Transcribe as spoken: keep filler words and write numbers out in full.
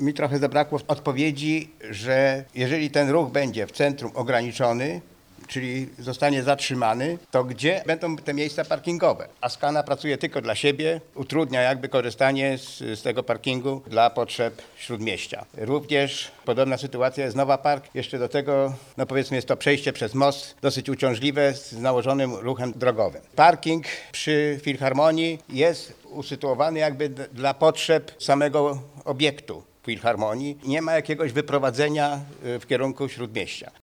mi trochę zabrakło odpowiedzi, że jeżeli ten ruch będzie w centrum ograniczony, czyli zostanie zatrzymany, to gdzie będą te miejsca parkingowe? Askana pracuje tylko dla siebie, utrudnia jakby korzystanie z, z tego parkingu dla potrzeb Śródmieścia. Również podobna sytuacja jest Nowa Park. Jeszcze do tego, no powiedzmy, jest to przejście przez most, dosyć uciążliwe z nałożonym ruchem drogowym. Parking przy Filharmonii jest usytuowany jakby d- dla potrzeb samego obiektu Filharmonii. Nie ma jakiegoś wyprowadzenia y, w kierunku Śródmieścia.